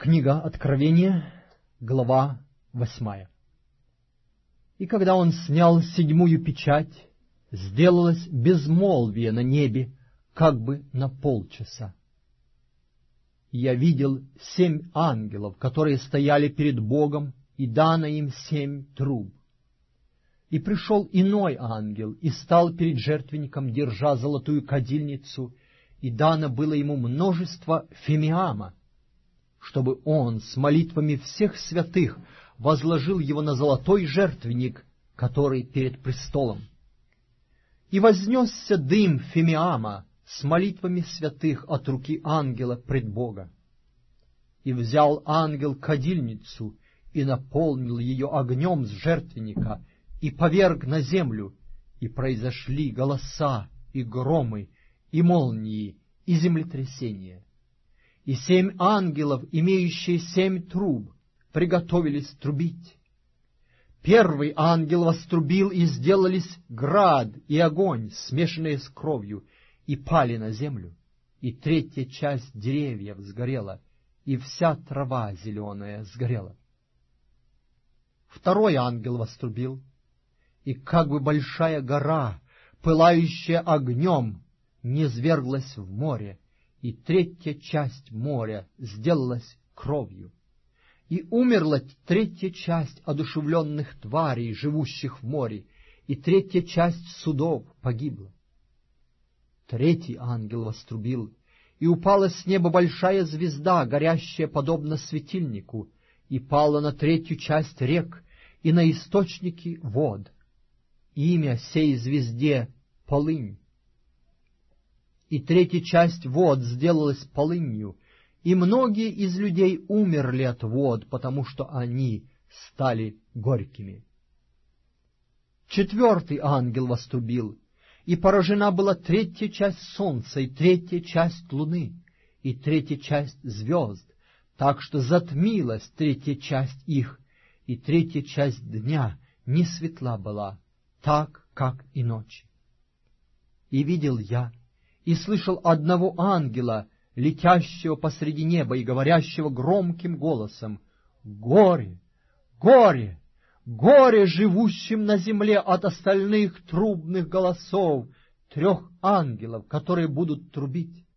Книга Откровения, глава 8. И когда он снял 7 печать, сделалось безмолвие на небе, как бы на полчаса. И я видел 7 ангелов, которые стояли перед Богом, и дано им 7 труб. И пришел иной ангел, и стал перед жертвенником, держа золотую кадильницу, и дано было ему множество фимиама, чтобы он с молитвами всех святых возложил его на золотой жертвенник, который перед престолом. И вознесся дым фимиама с молитвами святых от руки ангела пред Бога. И взял ангел кадильницу и наполнил ее огнем с жертвенника, и поверг на землю, и произошли голоса, и громы, и молнии, и землетрясения. И 7 ангелов, имеющие 7 труб, приготовились трубить. Первый ангел вострубил, и сделались град и огонь, смешанные с кровью, и пали на землю. И 3 часть деревьев сгорела, и вся трава зеленая сгорела. Второй ангел вострубил, и как бы большая гора, пылающая огнем, низверглась в море, и 3 часть моря сделалась кровью. И умерла 3 часть одушевленных тварей, живущих в море, и 3 часть судов погибла. 3 ангел вострубил, и упала с неба большая звезда, горящая подобно светильнику, и пала на 3 часть рек и на источники вод. Имя сей звезде — Полынь. И 3 часть вод сделалась полынью, и многие из людей умерли от вод, потому что они стали горькими. 4 ангел вострубил, и поражена была 3 часть солнца, и 3 часть луны, и 3 часть звезд, так что затмилась 3 часть их, и 3 часть дня не светла была, так, как и ночи. И видел я, и слышал одного ангела, летящего посреди неба и говорящего громким голосом: «Горе, горе, горе живущим на земле от остальных трубных голосов 3 ангелов, которые будут трубить».